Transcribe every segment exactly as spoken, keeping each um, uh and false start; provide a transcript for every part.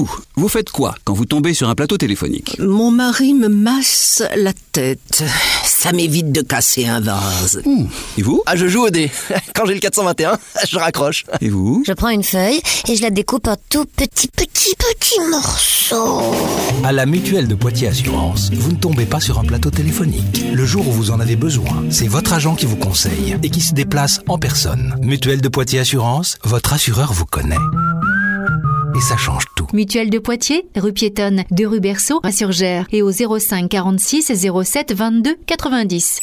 vous, vous faites quoi quand vous tombez sur un plateau téléphonique ? Mon mari me masse la tête. Ça m'évite de casser un vase. Mmh. Et vous ? Ah, je joue au dé. Quand j'ai le quatre cent vingt et un, je raccroche. Et vous ? Je prends une feuille et je la découpe en tout petits, petits, petits morceaux. À la Mutuelle de Poitiers Assurance, vous ne tombez pas sur un plateau téléphonique. Le jour où vous en avez besoin, c'est votre agent qui vous conseille et qui se déplace en personne. Mutuelle de Poitiers Assurance, votre assureur vous connaît. Et ça change tout. Mutuelle de Poitiers, rue piétonne, deux rue Berceau, à Surgères et au zéro cinq quarante-six zéro sept vingt-deux quatre-vingt-dix.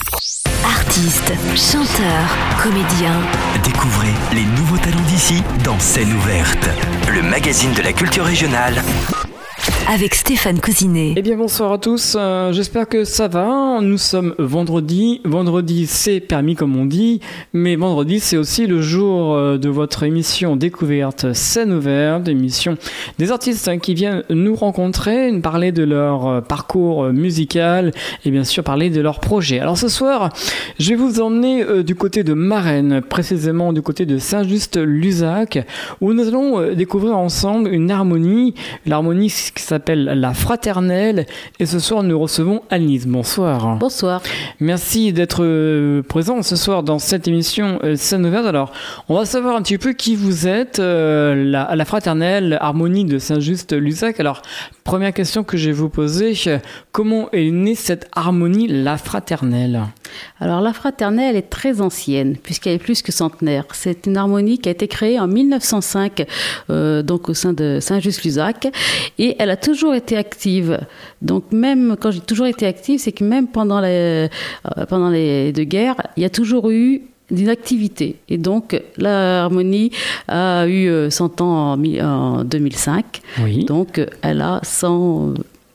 Artistes, chanteurs, comédiens. Découvrez les nouveaux talents d'ici dans Scène ouverte, le magazine de la culture régionale. Avec Stéphane Cousinet. Eh bien bonsoir à tous, euh, j'espère que ça va. Nous sommes vendredi, vendredi c'est permis comme on dit, mais vendredi c'est aussi le jour de votre émission découverte Scène ouverte, émission des artistes hein, qui viennent nous rencontrer, nous parler de leur parcours musical et bien sûr parler de leurs projets. Alors ce soir, je vais vous emmener euh, du côté de Marennes, précisément du côté de Saint-Just-Luzac, où nous allons euh, découvrir ensemble une harmonie, l'harmonie qui s'appelle La Fraternelle, et ce soir nous recevons Anne-Lise. Bonsoir. Bonsoir. Merci d'être euh, présent ce soir dans cette émission euh, Scène ouverte. Alors, on va savoir un petit peu qui vous êtes, euh, la, la Fraternelle Harmonie de Saint-Just-Luzac. Alors, première question que je vais vous poser, comment est née cette harmonie La Fraternelle ? Alors, La Fraternelle est très ancienne, puisqu'elle est plus que centenaire. C'est une harmonie qui a été créée en mille neuf cent cinq, euh, donc au sein de Saint-Just-Luzac, et elle a toujours été active. Donc même quand j'ai toujours été active, c'est que même pendant les, euh, pendant les deux guerres, il y a toujours eu des activités. Et donc la harmonie a eu cent ans en, en deux mille cinq. Oui. Donc elle a cent...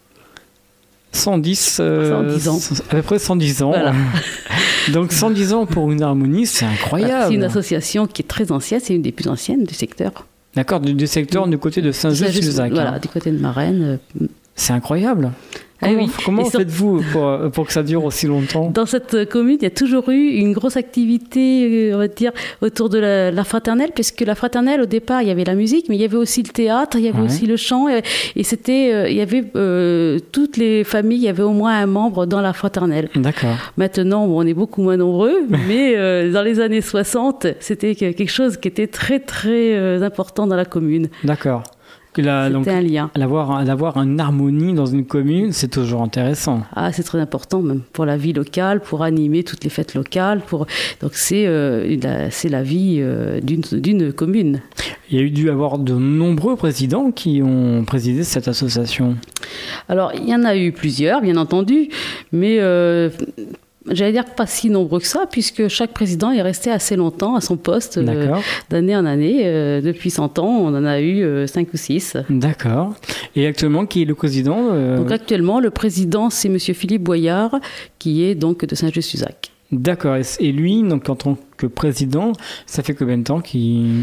cent dix, euh, cent dix ans. À peu près cent dix ans. Voilà. Donc cent dix ans pour une harmonie, c'est incroyable. C'est une association qui est très ancienne, c'est une des plus anciennes du secteur. D'accord, du, du secteur du côté de Saint-Just-Luzac. Voilà, hein. du côté de Marennes. C'est incroyable. Comment, ah oui. comment sur... faites-vous pour, pour que ça dure aussi longtemps ? Dans cette commune, il y a toujours eu une grosse activité, on va dire, autour de la, la fraternelle, puisque la fraternelle, au départ, il y avait la musique, mais il y avait aussi le théâtre, il y avait ouais. aussi le chant, et, et c'était, il y avait euh, toutes les familles, il y avait au moins un membre dans la fraternelle. D'accord. Maintenant, bon, on est beaucoup moins nombreux, mais euh, dans les années soixante, c'était quelque chose qui était très, très euh, important dans la commune. D'accord. La, donc, un lien. L'avoir, d'avoir une harmonie dans une commune, c'est toujours intéressant. Ah, c'est très important même pour la vie locale, pour animer toutes les fêtes locales. Pour... Donc c'est, euh, la, c'est la vie euh, d'une, d'une commune. Il y a eu dû avoir de nombreux présidents qui ont présidé cette association. Alors, il y en a eu plusieurs, bien entendu, mais... Euh, J'allais dire pas si nombreux que ça, puisque chaque président est resté assez longtemps à son poste, euh, d'année en année. Euh, depuis cent ans, on en a eu euh, cinq ou six. D'accord. Et actuellement, qui est le président euh... Donc actuellement, le président, c'est M. Philippe Boyard, qui est donc de Saint-Just-Luzac. D'accord. Et lui, donc, en tant que président, ça fait combien de temps qu'il...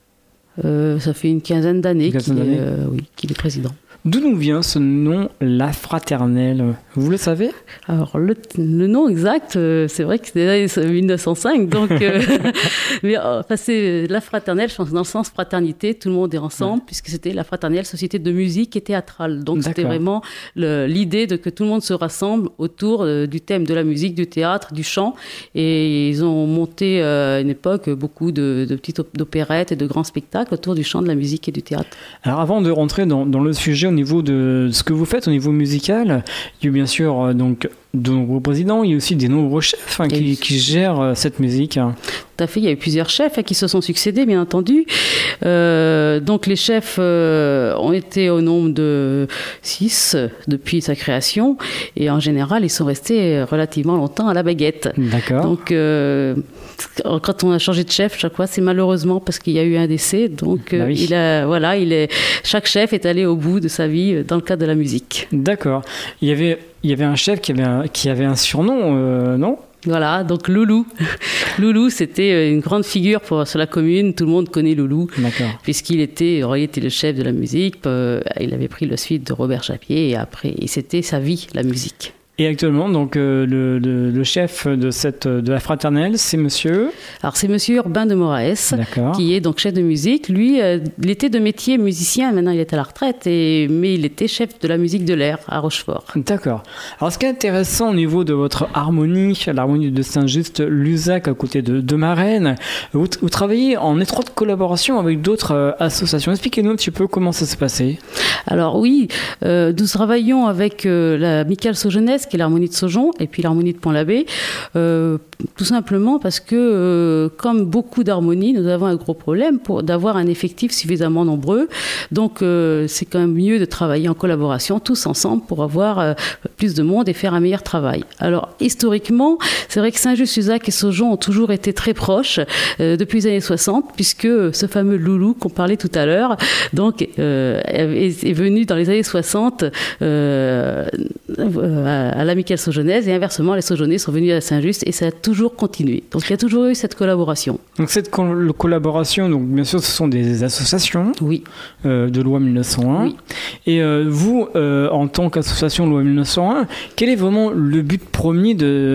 Euh, ça fait une quinzaine d'années, une quinzaine qu'il, d'années. Est, euh, oui, qu'il est président. D'où nous vient ce nom, La Fraternelle ? Vous le savez ? Alors, le, le nom exact, euh, c'est vrai que c'est mille neuf cent cinq, donc... Euh, mais enfin, c'est La Fraternelle, je pense, dans le sens fraternité, tout le monde est ensemble, ouais. puisque c'était la Fraternelle Société de musique et théâtrale. Donc, D'accord. c'était vraiment le, l'idée de que tout le monde se rassemble autour euh, du thème de la musique, du théâtre, du chant. Et ils ont monté, euh, à une époque, beaucoup de, de petites opérettes et de grands spectacles autour du chant, de la musique et du théâtre. Alors, avant de rentrer dans, dans le sujet, au niveau de ce que vous faites au niveau musical, il y a bien sûr donc de nombreux présidents, il y a aussi des nombreux chefs hein, qui, qui gèrent cette musique. Tout à fait, il y a eu plusieurs chefs hein, qui se sont succédés, bien entendu. Euh, donc les chefs euh, ont été au nombre de six depuis sa création, et en général, ils sont restés relativement longtemps à la baguette. D'accord. Donc euh, quand on a changé de chef, chaque fois, c'est malheureusement parce qu'il y a eu un décès. Donc euh, bah oui. il a, voilà, il est, chaque chef est allé au bout de sa vie dans le cadre de la musique. D'accord. Il y avait, il y avait un chef qui avait un, qui avait un surnom, euh, non ? Voilà, donc Loulou. Loulou, c'était une grande figure pour, sur la commune. Tout le monde connaît Loulou. D'accord. Puisqu'il était, il était le chef de la musique. Euh, il avait pris le suite de Robert Chapier et après, et c'était sa vie, la musique. Et actuellement, donc, euh, le, le, le chef de, cette, de la fraternelle, c'est monsieur Alors, c'est monsieur Urbain de Moraes, D'accord. qui est donc chef de musique. Lui, euh, il était de métier musicien, maintenant il est à la retraite, et, mais il était chef de la musique de l'air à Rochefort. D'accord. Alors, ce qui est intéressant au niveau de votre harmonie, l'harmonie de Saint-Just-Luzac à côté de, de Marennes, vous, vous travaillez en étroite collaboration avec d'autres euh, associations. Expliquez-nous un petit peu comment ça s'est passé. Alors oui, euh, nous travaillons avec euh, l'Amicale Saugenaise, qui est l'harmonie de Saujon, et puis l'harmonie de Pont-l'Abbé, euh, tout simplement parce que, euh, comme beaucoup d'harmonies, nous avons un gros problème pour d'avoir un effectif suffisamment nombreux. Donc, euh, c'est quand même mieux de travailler en collaboration, tous ensemble, pour avoir euh, plus de monde et faire un meilleur travail. Alors, historiquement, c'est vrai que Saint-Just-Luzac et Saujon ont toujours été très proches euh, depuis les années soixante, puisque ce fameux loulou qu'on parlait tout à l'heure, donc, euh, est, est venu dans les années soixante euh, euh, à l'Amicale Saugenaise, et inversement, les Saujonais sont venus à Saint-Just, et ça a toujours continué. Donc, il y a toujours eu cette collaboration. Donc, cette co- collaboration, donc, bien sûr, ce sont des associations oui. euh, de loi mille neuf cent un. Oui. Et euh, vous, euh, en tant qu'association loi mille neuf cent un, quel est vraiment le but premier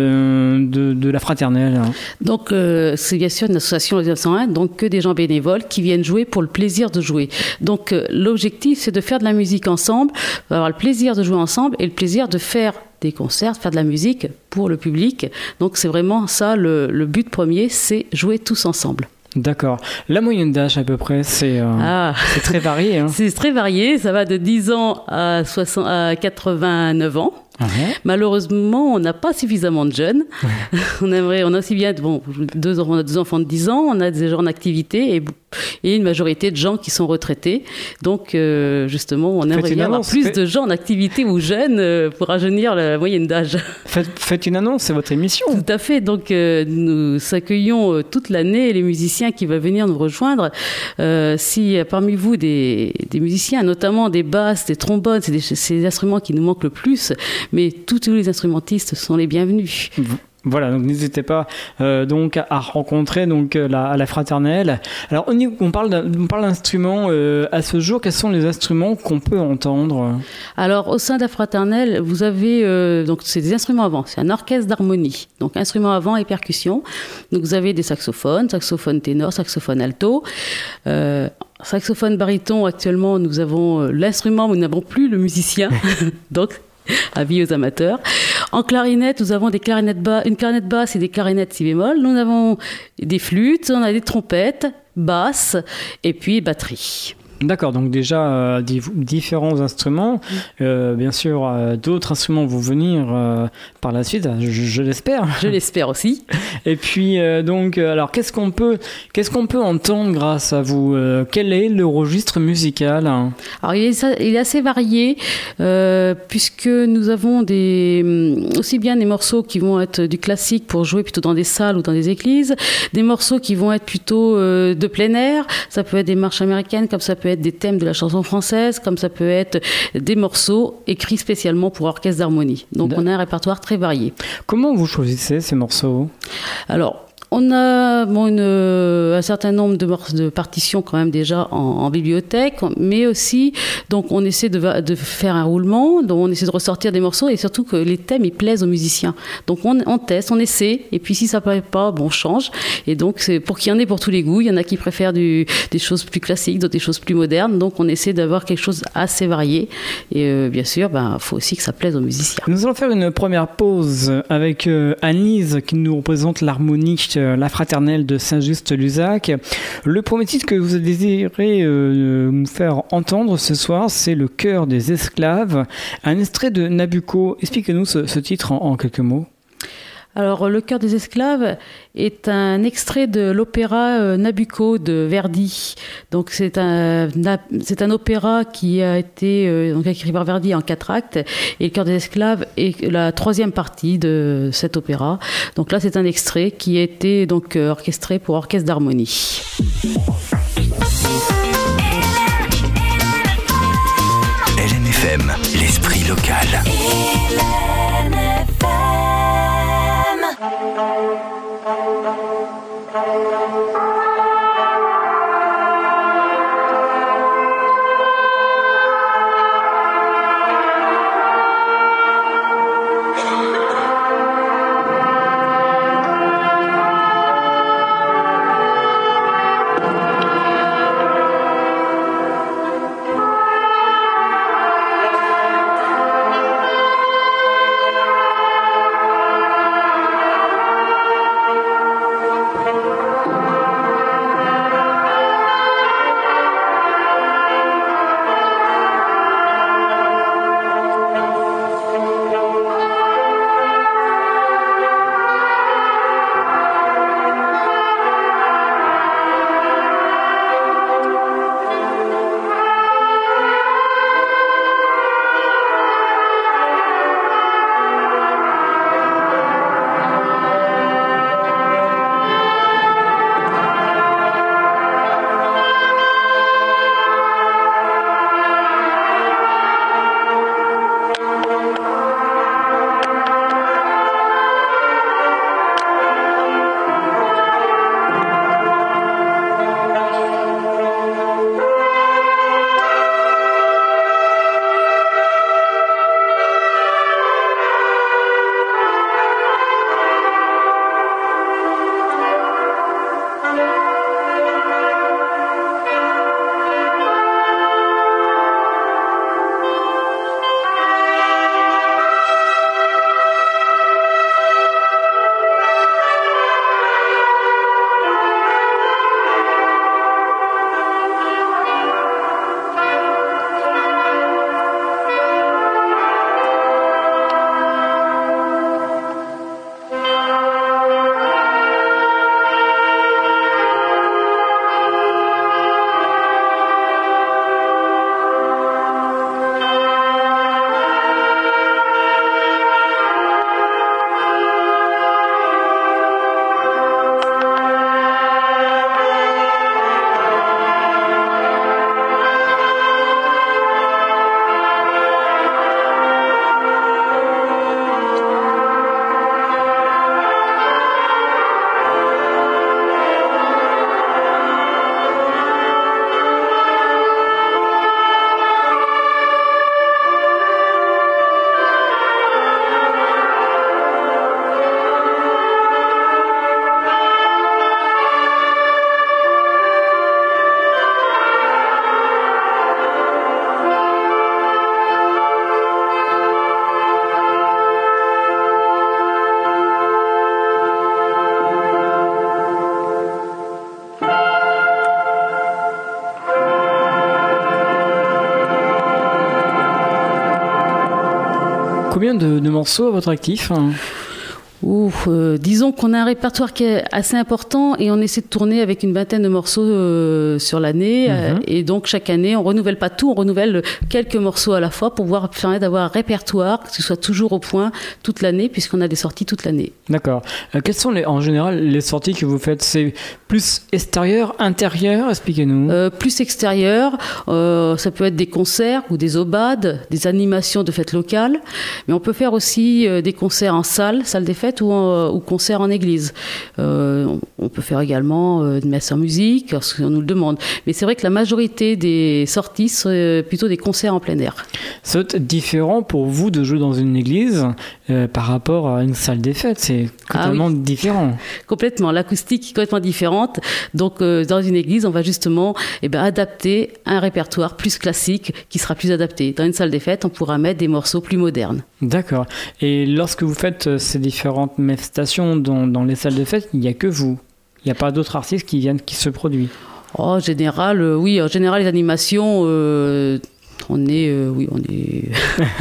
de, de, de la fraternelle? Donc, euh, c'est bien sûr une association loi mille neuf cent un, donc que des gens bénévoles qui viennent jouer pour le plaisir de jouer. Donc, euh, l'objectif, c'est de faire de la musique ensemble, avoir le plaisir de jouer ensemble et le plaisir de faire des concerts, faire de la musique pour le public. Donc c'est vraiment ça le, le but premier, c'est jouer tous ensemble. D'accord. La moyenne d'âge à peu près, c'est, euh, ah. c'est très varié. Hein. C'est très varié, ça va de dix ans à, soixante, à quatre-vingt-neuf ans. Uh-huh. Malheureusement, on n'a pas suffisamment de jeunes. Ouais. On aimerait, on a aussi bien, bon, deux, on a deux enfants de dix ans, on a des gens en activité et, et une majorité de gens qui sont retraités. Donc, euh, justement, on aimerait bien avoir plus fait... de gens en activité ou jeunes euh, pour rajeunir la moyenne d'âge. Faites, faites une annonce, c'est votre émission. Tout à fait. Donc, euh, nous accueillons euh, toute l'année les musiciens qui veulent venir nous rejoindre. Euh, si euh, parmi vous des, des musiciens, notamment des basses, des trombones, c'est, des, c'est les instruments qui nous manquent le plus. Mais tous, tous les instrumentistes sont les bienvenus. Voilà, donc n'hésitez pas euh, donc à rencontrer donc la, la fraternelle. Alors on, y, on parle on parle d'instruments euh, à ce jour. Quels sont les instruments qu'on peut entendre? Alors au sein de la fraternelle, vous avez euh, donc c'est des instruments avant. C'est un orchestre d'harmonie, donc instruments avant et percussion. Donc vous avez des saxophones, saxophone ténor, saxophone alto. Euh, saxophone baryton. Actuellement, nous avons euh, l'instrument, mais nous n'avons plus le musicien. donc avis aux amateurs. En clarinette, nous avons des clarinettes bas, une clarinette basse et des clarinettes si bémol. Nous avons des flûtes, on a des trompettes, basses et puis batterie. D'accord, donc déjà euh, différents instruments. Euh, bien sûr, euh, d'autres instruments vont venir euh, par la suite, je, je l'espère. Je l'espère aussi. Et puis, euh, donc, alors, qu'est-ce qu'on peut, qu'est-ce qu'on peut entendre grâce à vous? euh, Quel est le registre musical? Alors, il est, il est assez varié, euh, puisque nous avons des, aussi bien des morceaux qui vont être du classique pour jouer plutôt dans des salles ou dans des églises, des morceaux qui vont être plutôt euh, de plein air. Ça peut être des marches américaines, comme ça peut être des thèmes de la chanson française, comme ça peut être des morceaux écrits spécialement pour orchestre d'harmonie. Donc on a un répertoire très varié. Comment vous choisissez ces morceaux? Alors, on a bon, une, un certain nombre de, de partitions quand même déjà en, en bibliothèque, mais aussi donc on essaie de, de faire un roulement, donc on essaie de ressortir des morceaux et surtout que les thèmes ils plaisent aux musiciens. Donc on, on teste, on essaie, et puis si ça ne plaît pas, bon, on change. Et donc c'est pour qu'il y en ait pour tous les goûts. Il y en a qui préfèrent du, des choses plus classiques, d'autres des choses plus modernes. Donc on essaie d'avoir quelque chose assez varié. Et euh, bien sûr, il ben, faut aussi que ça plaise aux musiciens. Nous allons faire une première pause avec euh, Anne-Lise qui nous représente l'harmonie La Fraternelle de Saint-Just-Luzac. Le premier titre que vous désirez euh, nous faire entendre ce soir, c'est Le Chœur des Esclaves, un extrait de Nabucco. Expliquez-nous ce, ce titre en, en quelques mots. Alors, Le Chœur des Esclaves est un extrait de l'opéra euh, Nabucco de Verdi. Donc, c'est un, c'est un opéra qui a été euh, donc écrit par Verdi en quatre actes. Et Le Chœur des Esclaves est la troisième partie de cet opéra. Donc là, c'est un extrait qui a été donc, euh, orchestré pour orchestre d'harmonie. L N F M, l'esprit local. Combien de, de morceaux à votre actif, hein? Ouh, euh, disons qu'on a un répertoire qui est assez important et on essaie de tourner avec une vingtaine de morceaux euh, sur l'année. Mm-hmm. euh, et donc chaque année, on renouvelle pas tout, on renouvelle quelques morceaux à la fois pour pouvoir permettre d'avoir un répertoire qui soit toujours au point toute l'année, puisqu'on a des sorties toute l'année. D'accord. Euh, quelles sont les, en général les sorties que vous faites? C'est plus extérieur, intérieur? Expliquez-nous. Euh, plus extérieur, euh, ça peut être des concerts ou des aubades, des animations de fêtes locales, mais on peut faire aussi euh, des concerts en salle, salle des fêtes, ou, en, ou concert en église. Euh, on peut faire également euh, une messe en musique, lorsqu'on nous le demande. Mais c'est vrai que la majorité des sorties sont plutôt des concerts en plein air. C'est différent pour vous de jouer dans une église euh, par rapport à une salle des fêtes. C'est complètement ah oui. différent. Complètement. L'acoustique est complètement différente. Donc, euh, dans une église, on va justement eh ben, adapter un répertoire plus classique qui sera plus adapté. Dans une salle des fêtes, on pourra mettre des morceaux plus modernes. D'accord. Et lorsque vous faites ces différentes manifestations dans, dans les salles de fête, il n'y a que vous. Il n'y a pas d'autres artistes qui viennent, qui se produisent. Oh, en général, euh, oui. En général, les animations... Euh, On est, euh, oui, on est.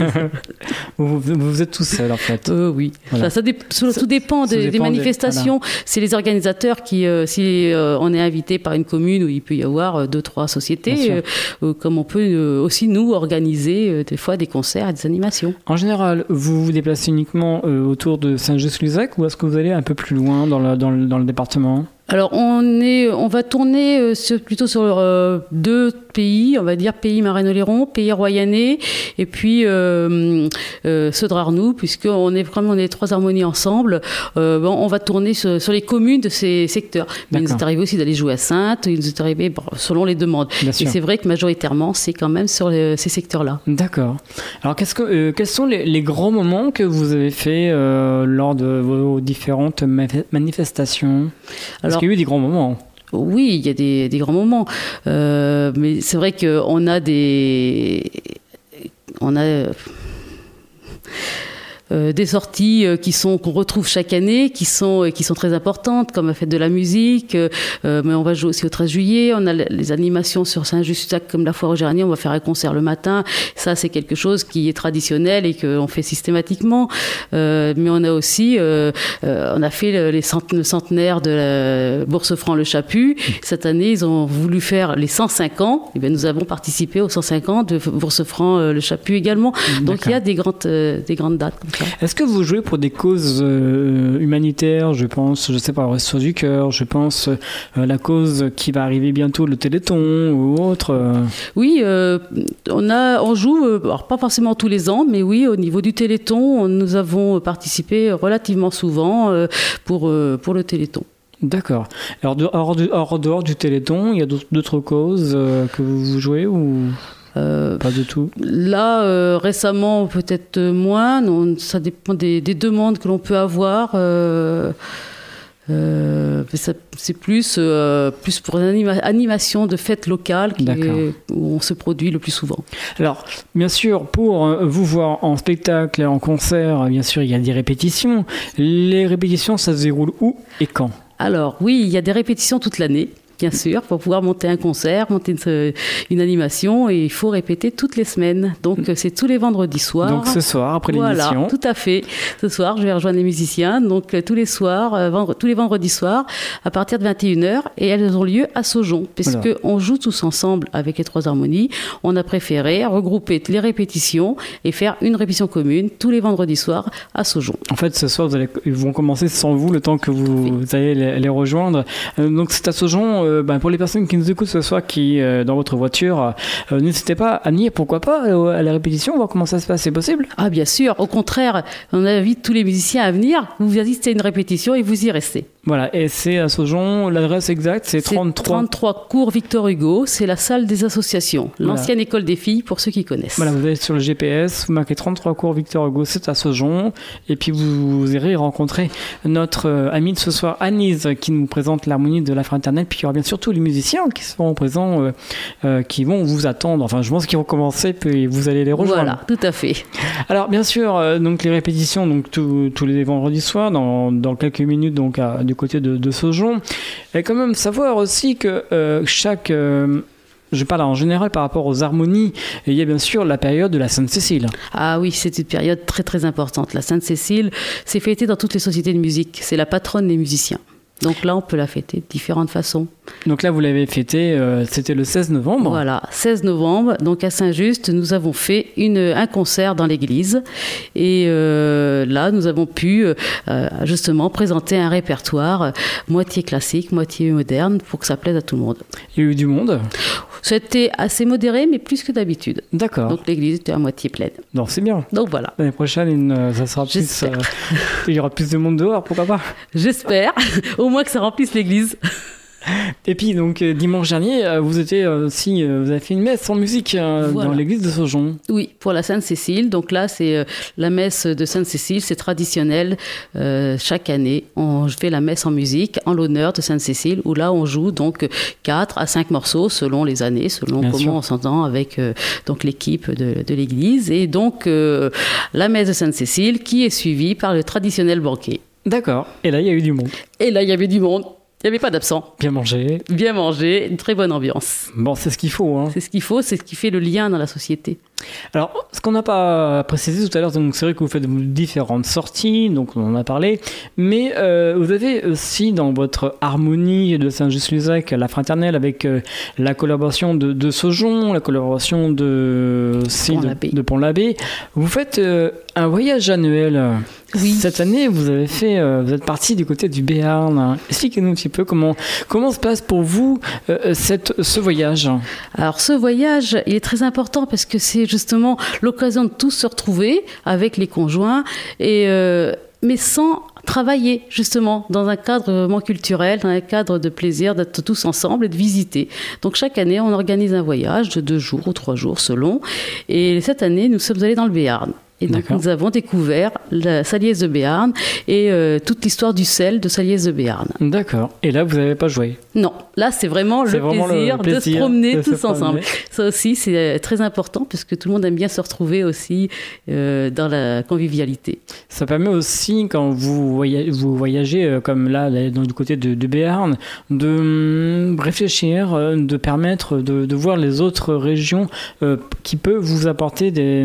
vous, vous êtes tous seuls en fait. Euh, oui. Voilà. Ça, ça, dé- ça, tout dépend, des, dépend des manifestations. Des... Voilà. C'est les organisateurs qui, euh, si euh, on est invité par une commune où il peut y avoir deux, trois sociétés, euh, euh, comme on peut euh, aussi nous organiser euh, des fois des concerts et des animations. En général, vous vous déplacez uniquement euh, autour de Saint-Just-Luzac ou est-ce que vous allez un peu plus loin dans le, dans le, dans le département ? Alors on est, on va tourner euh, sur, plutôt sur euh, deux pays, on va dire pays Marais-Oléron, pays Royanais, et puis euh, euh, Seudre-Arnoux, puisqu'on est comme on est trois harmonies ensemble, euh, bon, on va tourner sur, sur les communes de ces secteurs. Mais il nous est arrivé aussi d'aller jouer à Saintes, il nous est arrivé bon, selon les demandes. Bien et sûr. C'est vrai que majoritairement c'est quand même sur les, ces secteurs-là. D'accord. Alors qu'est-ce que, euh, quels sont les, les grands moments que vous avez fait euh, lors de vos différentes ma- manifestations? Alors, il y a eu des grands moments. Oui, il y a des, des grands moments. Euh, mais c'est vrai qu'on a des... On a... Euh, des sorties euh, qui sont qu'on retrouve chaque année, qui sont euh, qui sont très importantes, comme la fête de la musique. Euh, mais on va jouer aussi au treize juillet. On a les animations sur Saint-Just-Luzac comme la foire au Géranier. On va faire un concert le matin. Ça, c'est quelque chose qui est traditionnel et qu'on fait systématiquement. Euh, mais on a aussi, euh, euh, on a fait les cent, le centenaire de la Bourse Franc Le Chaput. Cette année, ils ont voulu faire les cent cinq ans. Et bien, nous avons participé aux cent cinq ans de Bourse Franc Le Chaput également. D'accord. Donc, il y a des grandes euh, des grandes dates comme ça. Est-ce que vous jouez pour des causes euh, humanitaires? Je pense, je sais pas, au Resto du Cœur, je pense euh, la cause qui va arriver bientôt, le Téléthon ou autre. Euh... Oui, euh, on a, on joue, euh, alors pas forcément tous les ans, mais oui, au niveau du Téléthon, nous avons participé relativement souvent euh, pour euh, pour le Téléthon. D'accord. Alors, de, hors, de, hors dehors du Téléthon, il y a d'autres, d'autres causes euh, que vous jouez ou Euh, pas du tout. Là, euh, récemment, peut-être moins. Non, ça dépend des, des demandes que l'on peut avoir. Euh, euh, ça, c'est plus, euh, plus pour une anima- animation de fêtes locales qui est, où on se produit le plus souvent. Alors, bien sûr, pour vous voir en spectacle, en concert, bien sûr, il y a des répétitions. Les répétitions, ça se déroule où et quand ? Alors, oui, il y a des répétitions toute l'année. Bien sûr, pour pouvoir monter un concert, monter une, une animation, et il faut répéter toutes les semaines. Donc, c'est tous les vendredis soirs. Donc, ce soir, après voilà, l'émission. Tout à fait. Ce soir, je vais rejoindre les musiciens. Donc, tous les soirs, euh, vendre, tous les vendredis soirs, à partir de vingt et une heures, et elles ont lieu à Saujon, puisque voilà. On joue tous ensemble avec les trois harmonies. On a préféré regrouper les répétitions et faire une répétition commune tous les vendredis soirs à Saujon. En fait, ce soir, vous allez, ils vont commencer sans vous, le temps que vous, oui. vous allez les, les rejoindre. Euh, donc, c'est à Saujon. Euh, Ben, pour les personnes qui nous écoutent ce soir, qui euh, dans votre voiture, euh, n'hésitez pas à venir, pourquoi pas, euh, à la répétition, voir comment ça se passe, c'est possible? Ah bien sûr, au contraire, on invite tous les musiciens à venir, vous assistez à une répétition et vous y restez. Voilà, et c'est à Saujon, l'adresse exacte, c'est, c'est trente-trois... trente-trois cours Victor Hugo, c'est la salle des associations, voilà. L'ancienne école des filles, pour ceux qui connaissent. Voilà, vous allez sur le G P S, vous marquez trente-trois cours Victor Hugo, c'est à Saujon, et puis vous, vous irez rencontrer notre euh, amie de ce soir, Anise, qui nous présente l'harmonie de la fraternelle, puis il y aura bien sûr tous les musiciens qui seront présents, euh, euh, qui vont vous attendre, enfin je pense qu'ils vont commencer, puis vous allez les rejoindre. Voilà, tout à fait. Alors bien sûr, euh, donc les répétitions, donc tous les vendredis soirs, dans, dans quelques minutes, donc à, du côté de, de Saujon. Et quand même savoir aussi que euh, chaque euh, je parle en général par rapport aux harmonies. Et il y a bien sûr la période de la Sainte-Cécile. Ah oui, c'est une période très très importante. La Sainte-Cécile, c'est fêté dans toutes les sociétés de musique. C'est la patronne des musiciens. Donc là, on peut la fêter de différentes façons. Donc là, vous l'avez fêté, euh, c'était le seize novembre. Voilà, seize novembre. Donc à Saint-Just, nous avons fait une, un concert dans l'église. Et euh, là, nous avons pu euh, justement présenter un répertoire euh, moitié classique, moitié moderne, pour que ça plaise à tout le monde. Il y a eu du monde? C'était assez modéré, mais plus que d'habitude. D'accord. Donc l'église était à moitié pleine. Non, c'est bien. Donc voilà. L'année prochaine, une, ça sera plus, euh, il y aura plus de monde dehors, pourquoi pas? J'espère. Au moins que ça remplisse l'église. Et puis donc euh, dimanche dernier, euh, vous étiez euh, aussi, euh, vous avez fait une messe en musique euh, voilà. dans l'église de Saujon. Oui, pour la Sainte-Cécile. Donc là, c'est euh, la messe de Sainte-Cécile, c'est traditionnel. Euh, chaque année, on fait la messe en musique en l'honneur de Sainte-Cécile, où là, on joue donc quatre à cinq morceaux selon les années, selon Bien comment sûr. on s'entend avec euh, donc l'équipe de, de l'église. Et donc euh, la messe de Sainte-Cécile qui est suivie par le traditionnel banquet. D'accord. Et là, il y a eu du monde. Et là, il y avait du monde. Il n'y avait pas d'absent. Bien mangé. Bien mangé, une très bonne ambiance. Bon, c'est ce qu'il faut. Hein. C'est ce qu'il faut, c'est ce qui fait le lien dans la société. Alors, ce qu'on n'a pas précisé tout à l'heure, donc c'est vrai que vous faites différentes sorties, donc on en a parlé, mais euh, vous avez aussi dans votre harmonie de Saint-Just-Luzac la fraternelle avec euh, la collaboration de, de Saujon, la collaboration de, si, de, de Pont-l'Abbé. Vous faites euh, un voyage annuel. Oui. Cette année, vous avez fait, euh, vous êtes parti du côté du Béarn. Expliquez-nous un petit peu comment comment se passe pour vous euh, cette ce voyage. Alors ce voyage, il est très important parce que c'est justement l'occasion de tous se retrouver avec les conjoints et euh, mais sans travailler justement dans un cadre vraiment culturel, dans un cadre de plaisir d'être tous ensemble et de visiter. Donc chaque année, on organise un voyage de deux jours ou trois jours selon. Et cette année, nous sommes allés dans le Béarn. Et donc, D'accord. nous avons découvert la Saliès de Béarn et euh, toute l'histoire du sel de Saliès de Béarn. D'accord. Et là, vous n'avez pas joué? Non. Là, c'est vraiment, c'est le, vraiment plaisir le plaisir de se promener de tous se ensemble. Promener. Ça aussi, c'est très important parce que tout le monde aime bien se retrouver aussi euh, dans la convivialité. Ça permet aussi, quand vous voyagez, vous voyagez comme là, dans, du côté de, de Béarn, de réfléchir, de permettre de, de voir les autres régions euh, qui peuvent vous apporter des,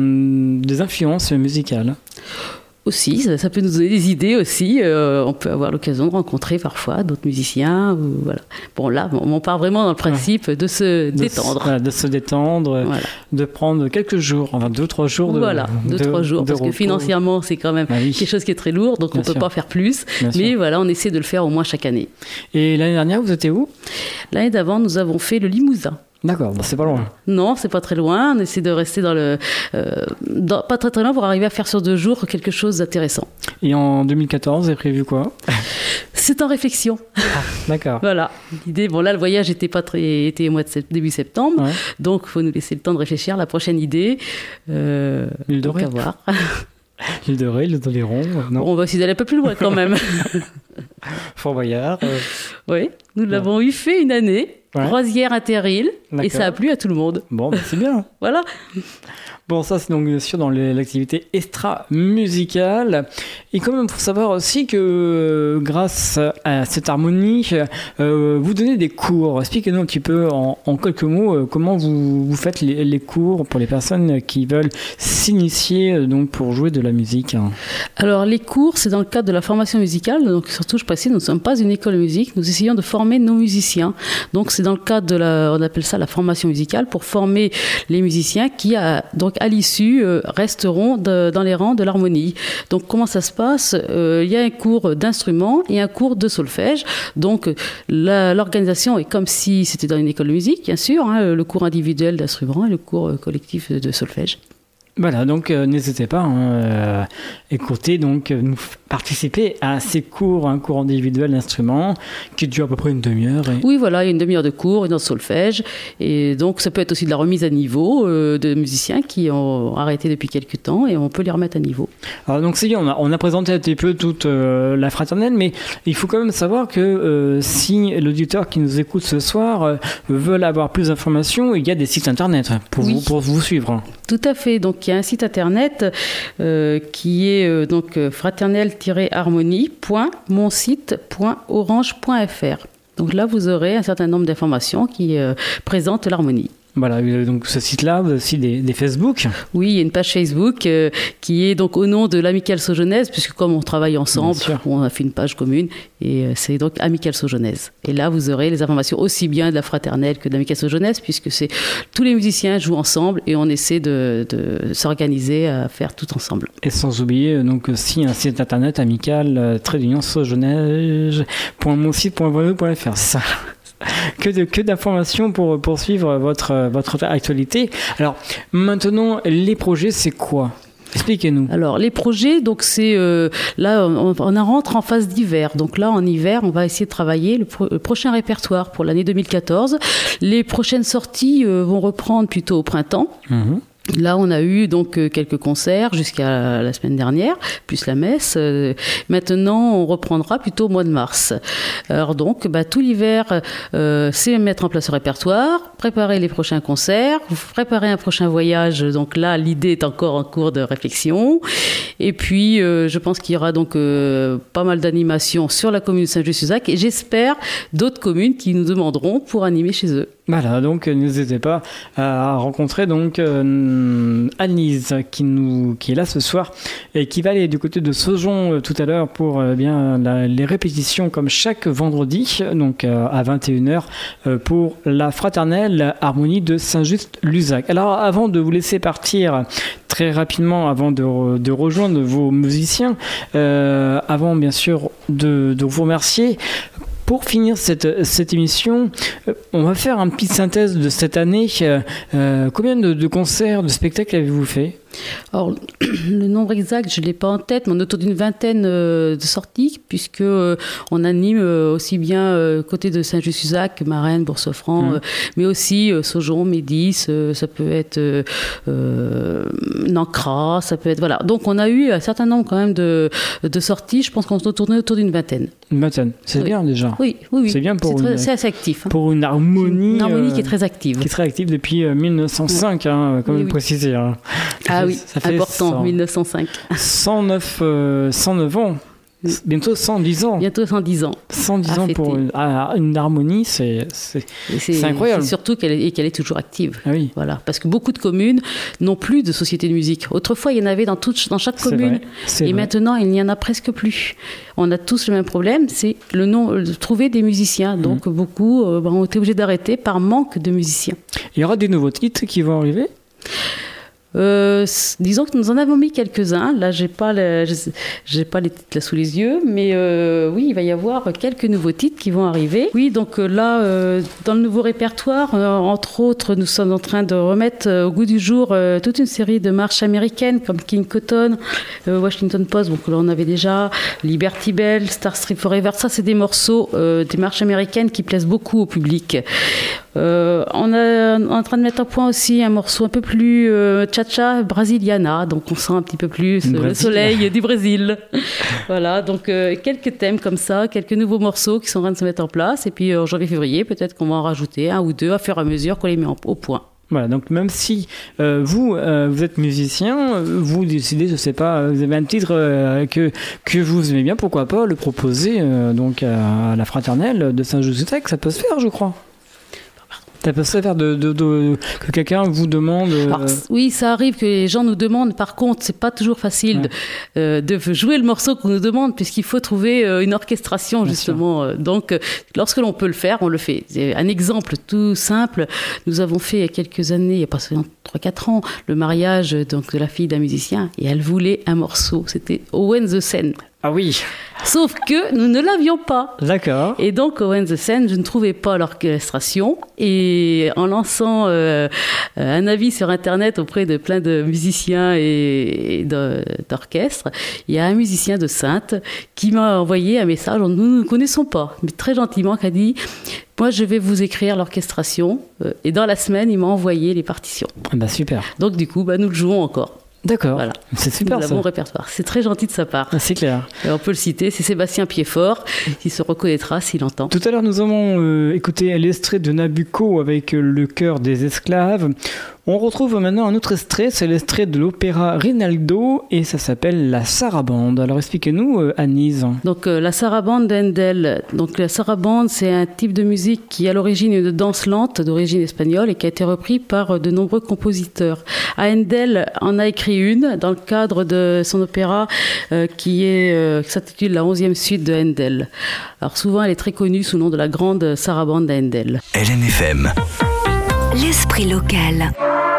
des influences musicales. Aussi, ça, ça peut nous donner des idées aussi. Euh, on peut avoir l'occasion de rencontrer parfois d'autres musiciens. Ou, voilà. Bon, là, on, on part vraiment dans le principe ouais. de se de détendre. Se, de se détendre, voilà. de prendre quelques jours, enfin deux, trois jours de Voilà, deux, de, trois jours, parce repos. Que financièrement, c'est quand même bah oui. quelque chose qui est très lourd, donc Bien on ne peut pas faire plus. Bien mais sûr. Voilà, on essaie de le faire au moins chaque année. Et l'année dernière, vous étiez où? L'année d'avant, nous avons fait le Limousin. D'accord, bon, c'est pas loin. Non, c'est pas très loin. On essaie de rester dans le, euh, dans, pas très très loin pour arriver à faire sur deux jours quelque chose d'intéressant. Et en deux mille quatorze, vous avez prévu quoi? C'est en réflexion. Ah, d'accord. Voilà. L'idée, bon là, le voyage était pas très, était au mois de sept, début septembre, ouais. donc faut nous laisser le temps de réfléchir. La prochaine idée, euh, l'île de Ré. À voir. L'île de Ré, l'île d'Oléron. Non. Bon, on va essayer d'aller un peu plus loin quand même. Fort Boyard. Euh... Oui, nous ouais. l'avons eu fait une année. Ouais. Croisière interîle, et ça a plu à tout le monde. Bon, bah c'est bien. Voilà. Bon, ça, c'est donc bien sûr dans les, l'activité extra-musicale. Et quand même, il faut savoir aussi que euh, grâce à cette harmonie, euh, vous donnez des cours. Expliquez-nous un petit peu en, en quelques mots euh, comment vous, vous faites les, les cours pour les personnes qui veulent s'initier euh, donc pour jouer de la musique. Alors, les cours, c'est dans le cadre de la formation musicale. Donc, surtout, je précise, nous ne sommes pas une école de musique. Nous essayons de former nos musiciens. Donc, c'est dans le cadre de la, on appelle ça la formation musicale, pour former les musiciens qui, a, donc, à l'issue, euh, resteront de, dans les rangs de l'harmonie. Donc, comment ça se passe ? euh, Il y a un cours d'instrument et un cours de solfège. Donc, la, l'organisation est comme si c'était dans une école de musique, bien sûr, hein, le cours individuel d'instrument et le cours collectif de solfège. Voilà, donc euh, n'hésitez pas, hein, euh, écoutez, donc euh, nous participer à ces cours, un cours individuel d'instruments qui dure à peu près une demi-heure. Et... Oui, voilà, il y a une demi-heure de cours, une heure de solfège, et donc ça peut être aussi de la remise à niveau euh, de musiciens qui ont arrêté depuis quelques temps, et on peut les remettre à niveau. Alors donc c'est bien, on a, on a présenté un petit peu toute euh, la fraternelle, mais il faut quand même savoir que euh, si l'auditeur qui nous écoute ce soir euh, veut avoir plus d'informations, il y a des sites internet pour, oui. vous, pour vous suivre. Tout à fait, donc il y a un site internet euh, qui est euh, donc fraternelle tiret harmonie point mon site point orange point f r. Donc là, vous aurez un certain nombre d'informations qui euh, présentent l'harmonie. Voilà, donc ce site-là, aussi des, des Facebook. Oui, il y a une page Facebook euh, qui est donc au nom de l'Amicale Saugenaise, puisque comme on travaille ensemble, on a fait une page commune, et euh, c'est donc Amicale Saugenaise. Et là, vous aurez les informations aussi bien de la fraternelle que de l'Amicale Saugenaise, puisque c'est tous les musiciens jouent ensemble et on essaie de, de s'organiser à faire tout ensemble. Et sans oublier donc aussi un site internet amical trait d'union saugenaise point mon site point voyou point f r. Ça. Que, de, que d'informations pour poursuivre votre, votre actualité. Alors, maintenant, les projets, c'est quoi ? Expliquez-nous. Alors, les projets, donc c'est euh, là, on, on rentre en phase d'hiver. Donc là, en hiver, on va essayer de travailler le, pro, le prochain répertoire pour l'année deux mille quatorze. Les prochaines sorties euh, vont reprendre plutôt au printemps. Mmh. Là, on a eu donc quelques concerts jusqu'à la semaine dernière, plus la messe. Maintenant, on reprendra plutôt au mois de mars. Alors donc, bah, tout l'hiver, euh, c'est mettre en place le répertoire, préparer les prochains concerts, préparer un prochain voyage. Donc là, l'idée est encore en cours de réflexion. Et puis, euh, je pense qu'il y aura donc euh, pas mal d'animations sur la commune de Saint-Just-Suzac et j'espère d'autres communes qui nous demanderont pour animer chez eux. Voilà, donc n'hésitez pas à rencontrer donc euh, Anne-Lise qui nous qui est là ce soir et qui va aller du côté de Saujon euh, tout à l'heure pour euh, bien la, les répétitions comme chaque vendredi, donc euh, à vingt et une heures euh, pour la fraternelle harmonie de Saint-Just-Luzac. Alors avant de vous laisser partir très rapidement, avant de, de rejoindre vos musiciens, euh, avant bien sûr de, de vous remercier. Pour finir cette, cette émission, on va faire une petite synthèse de cette année. Euh, combien de, de concerts, de spectacles avez-vous fait ? Alors, le nombre exact, je ne l'ai pas en tête, mais on est autour d'une vingtaine euh, de sorties, puisque euh, on anime euh, aussi bien euh, côté de Saint-Just-Suzac, Marennes, Bourg-Sofran, mmh. euh, mais aussi euh, Saujon, Médis, euh, ça peut être euh, euh, Nancra, ça peut être... Voilà. Donc, on a eu un certain nombre quand même de, de sorties. Je pense qu'on se tournait autour d'une vingtaine. Une vingtaine, c'est oui. bien déjà. Oui, oui, oui. C'est bien pour c'est, une, très, c'est assez actif. Hein. Pour une harmonie... Une harmonie euh, qui est très active. Qui est très active depuis euh, mille neuf cent cinq, oui. hein, comme oui, vous oui. précisez. Hein. Ah oui, ça fait important, cent, mille neuf cent cinq. cent neuf, euh, cent neuf ans. Bientôt cent dix ans. Bientôt cent dix ans. cent dix ans pour une, une harmonie, c'est, c'est, c'est, c'est incroyable. C'est surtout qu'elle est, qu'elle est toujours active. Ah oui. Voilà. Parce que beaucoup de communes n'ont plus de société de musique. Autrefois, il y en avait dans, toute, dans chaque commune. Vrai, c'est et vrai. Maintenant, il n'y en a presque plus. On a tous le même problème, c'est le nom, de trouver des musiciens. Donc, mmh. beaucoup euh, ont été obligés d'arrêter par manque de musiciens. Il y aura des nouveaux titres qui vont arriver ? Euh, disons que nous en avons mis quelques-uns. Là, j'ai pas, le, j'ai pas les titres là sous les yeux, mais euh, oui, il va y avoir quelques nouveaux titres qui vont arriver. Oui, donc euh, là, euh, dans le nouveau répertoire, euh, entre autres, nous sommes en train de remettre euh, au goût du jour euh, toute une série de marches américaines comme King Cotton, euh, Washington Post. Donc là, on avait déjà Liberty Bell, Star Street Forever. Ça, c'est des morceaux, euh, des marches américaines qui plaisent beaucoup au public. Euh, on est en train de mettre au point aussi un morceau un peu plus euh, cha-cha brasiliana, donc on sent un petit peu plus euh, le soleil du Brésil. Voilà, donc euh, quelques thèmes comme ça, quelques nouveaux morceaux qui sont en train de se mettre en place, et puis en janvier-février, peut-être qu'on va en rajouter un ou deux à fur et à mesure qu'on les met en, au point. Voilà, donc même si euh, vous, euh, vous êtes musicien, vous décidez, je sais pas, vous avez un titre euh, que, que vous aimez bien, pourquoi pas le proposer euh, donc à, à la fraternelle de Saint-Just-Suzac, ça peut se faire, je crois. Ça peut se faire de, de, de, que quelqu'un vous demande... Euh... Alors, oui, ça arrive que les gens nous demandent. Par contre, c'est pas toujours facile ouais. de, euh, de jouer le morceau qu'on nous demande, puisqu'il faut trouver euh, une orchestration, bien justement. Euh, donc, euh, lorsque l'on peut le faire, on le fait. C'est un exemple tout simple. Nous avons fait il y a quelques années, il y a pas trois quatre ans, le mariage donc, de la fille d'un musicien, et elle voulait un morceau. C'était Owen the Seine. Ah oui. Sauf que nous ne l'avions pas. D'accord. Et donc, Owen the Seine, je ne trouvais pas l'orchestration. Et en lançant euh, un avis sur Internet auprès de plein de musiciens et, et de, d'orchestres, il y a un musicien de Saintes qui m'a envoyé un message. Nous ne nous connaissons pas, mais très gentiment, qui a dit... Moi, je vais vous écrire l'orchestration. Et dans la semaine, il m'a envoyé les partitions. Bah, super. Donc, du coup, bah, nous le jouons encore. D'accord, voilà. C'est super. Nous ça. avons répertoire. C'est très gentil de sa part. Ah, c'est clair. Et on peut le citer, c'est Sébastien Piedfort, qui se reconnaîtra s'il entend. Tout à l'heure, nous avons euh, écouté l'extrait de Nabucco avec euh, le chœur des esclaves. On retrouve maintenant un autre extrait, c'est l'extrait de l'opéra Rinaldo et ça s'appelle la sarabande. Alors expliquez-nous, euh, Anise. Donc euh, la sarabande d'Handel. Donc la sarabande, c'est un type de musique qui est à l'origine une danse lente d'origine espagnole et qui a été repris par euh, de nombreux compositeurs. Handel en a écrit une dans le cadre de son opéra euh, qui est euh, qui s'intitule La onzième suite de Handel. Alors souvent, elle est très connue sous le nom de la grande sarabande d'Handel. L N F M. L'esprit local.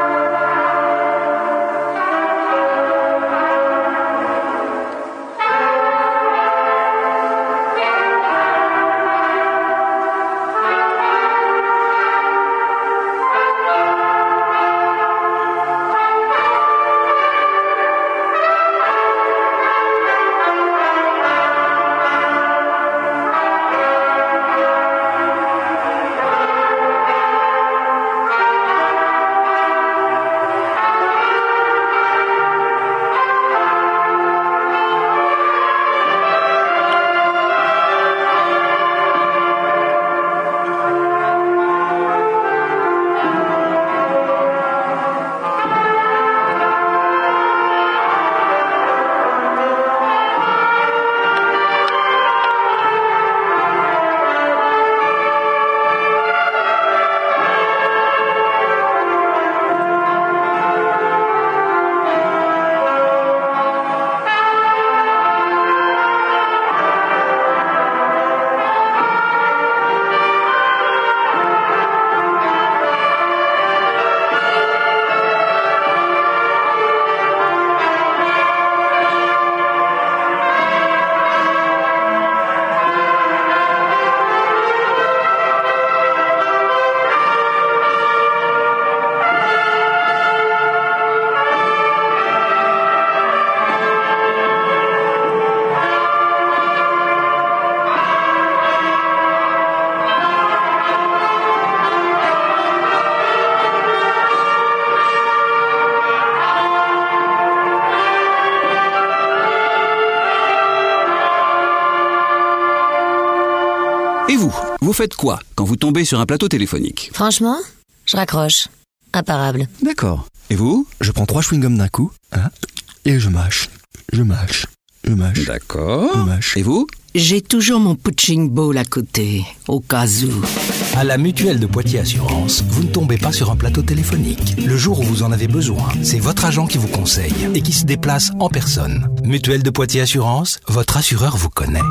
Et vous, vous faites quoi quand vous tombez sur un plateau téléphonique? Franchement, je raccroche. Imparable. D'accord. Et vous? Je prends trois chewing-gums d'un coup, hein, et je mâche, je mâche, je mâche. D'accord. Je mâche. Et vous? J'ai toujours mon punching ball à côté, au cas où. À la Mutuelle de Poitiers Assurance, vous ne tombez pas sur un plateau téléphonique. Le jour où vous en avez besoin, c'est votre agent qui vous conseille et qui se déplace en personne. Mutuelle de Poitiers Assurance, votre assureur vous connaît.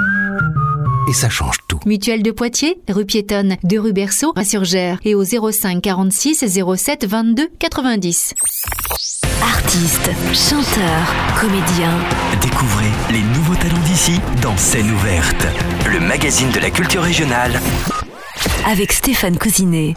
Et ça change tout. Mutuelle de Poitiers, rue piétonne, deux rue Berceau, à Surgères et au zéro cinq quarante-six zéro sept vingt-deux quatre-vingt-dix. Artistes, chanteurs, comédiens. Découvrez les nouveaux talents d'ici dans Scène ouverte, le magazine de la culture régionale. Avec Stéphane Cousinet.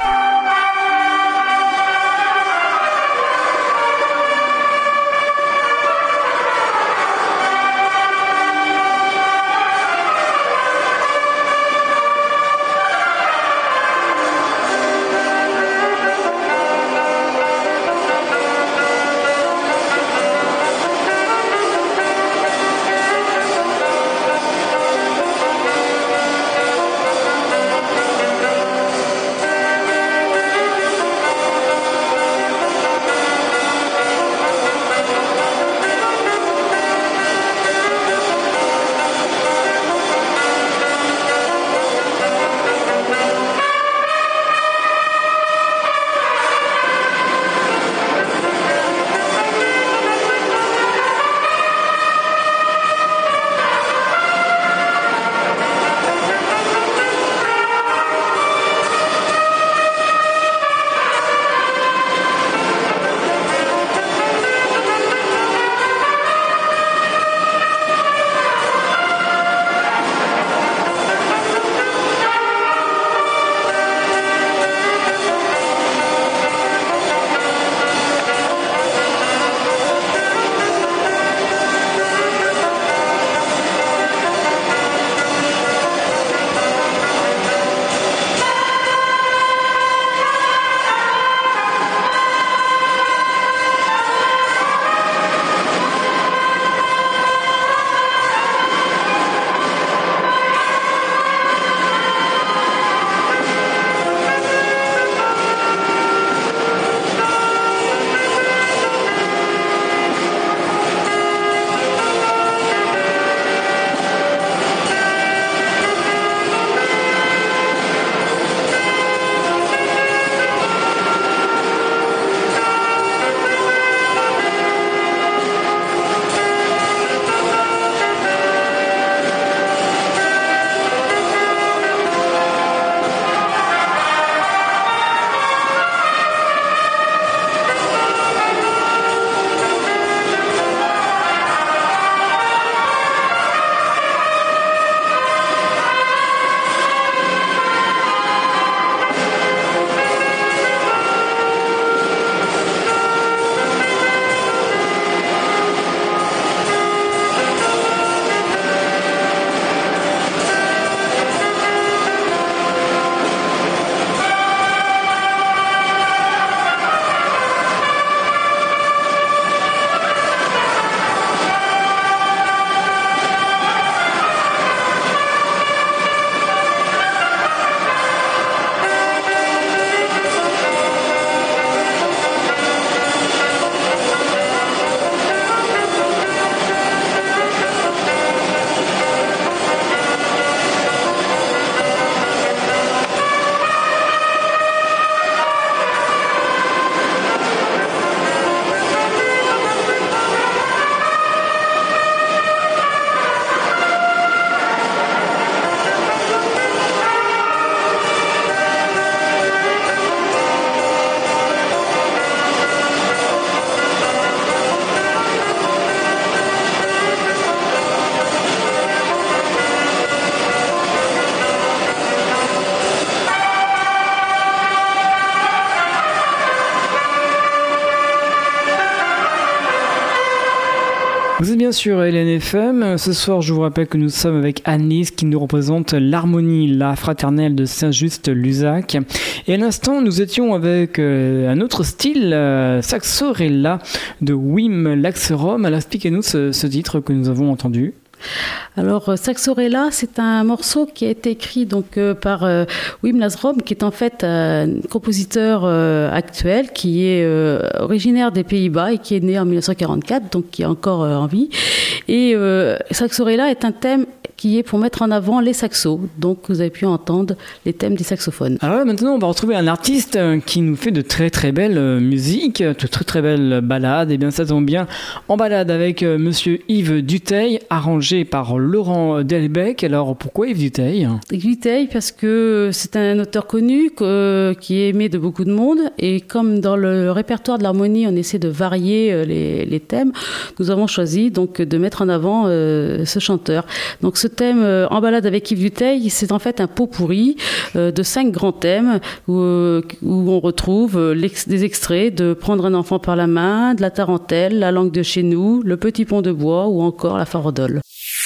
Vous êtes bien sûr L N F M. Ce soir, je vous rappelle que nous sommes avec Anne-Lise qui nous représente l'harmonie, la fraternelle de Saint-Just-Luzac. Et à l'instant, nous étions avec euh, un autre style, euh, Saxorella de Wim Laxerom. Alors, expliquez-nous ce, ce titre que nous avons entendu. Alors, Saxorella, c'est un morceau qui a été écrit donc euh, par euh, Wim Laxerom, qui est en fait un compositeur euh, actuel, qui est euh, originaire des Pays-Bas et qui est né en dix-neuf cent quarante-quatre, donc qui est encore euh, en vie. Et euh, Saxorella est un thème qui est pour mettre en avant les saxos. Donc, vous avez pu entendre les thèmes des saxophones. Alors maintenant, on va retrouver un artiste qui nous fait de très très belles musiques, de très très belles ballades. Et bien, ça tombe bien, en balade avec Monsieur Yves Dutheil, arrangé par Laurent Delbecq. Alors, pourquoi Yves Dutheil ? Yves Dutheil, parce que c'est un auteur connu que, qui est aimé de beaucoup de monde. Et comme dans le répertoire de l'harmonie, on essaie de varier les, les thèmes, nous avons choisi donc de mettre en avant euh, ce chanteur. Donc, ce thème euh, en balade avec Yves Dutheil, c'est en fait un pot pourri euh, de cinq grands thèmes où, euh, où on retrouve euh, l'ex- des extraits de Prendre un enfant par la main, de la tarentelle, la langue de chez nous, le petit pont de bois ou encore la farandole.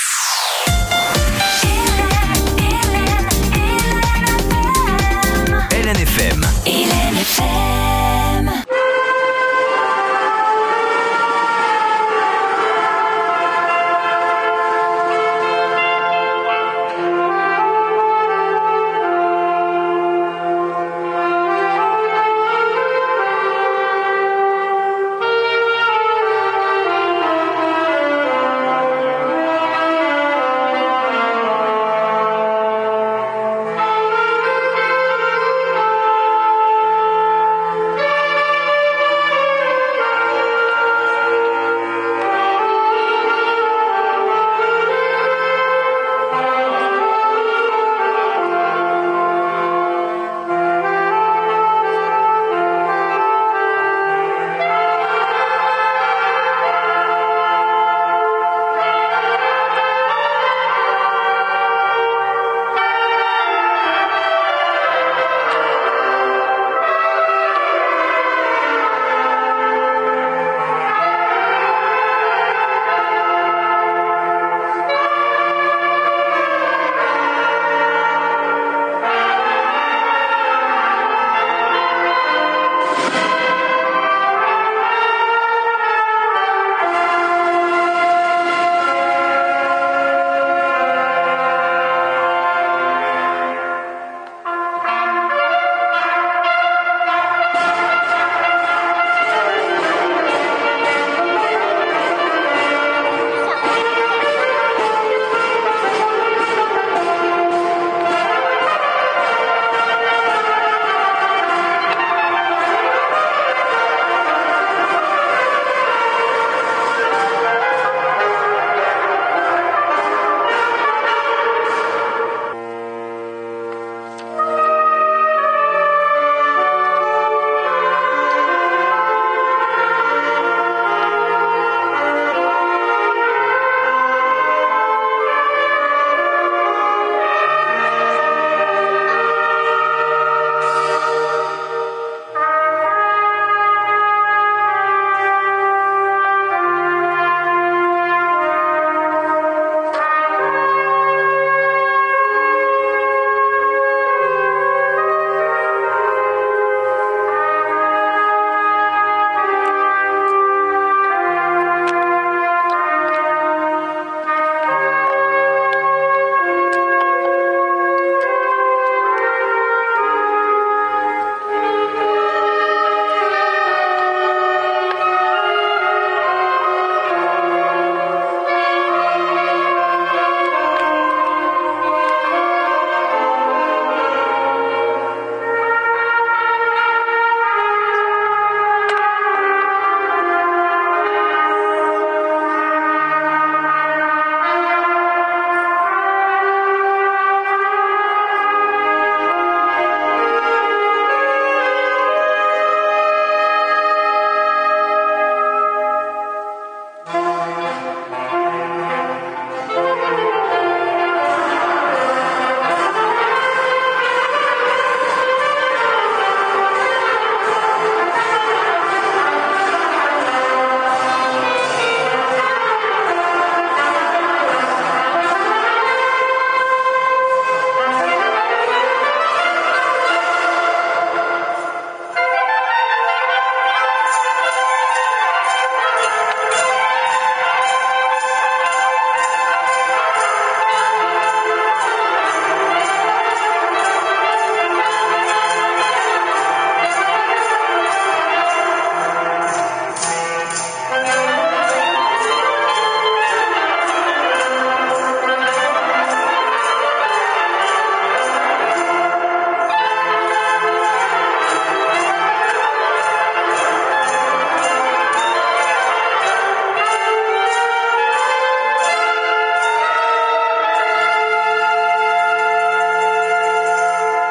L N F M. L N F M. Thank you.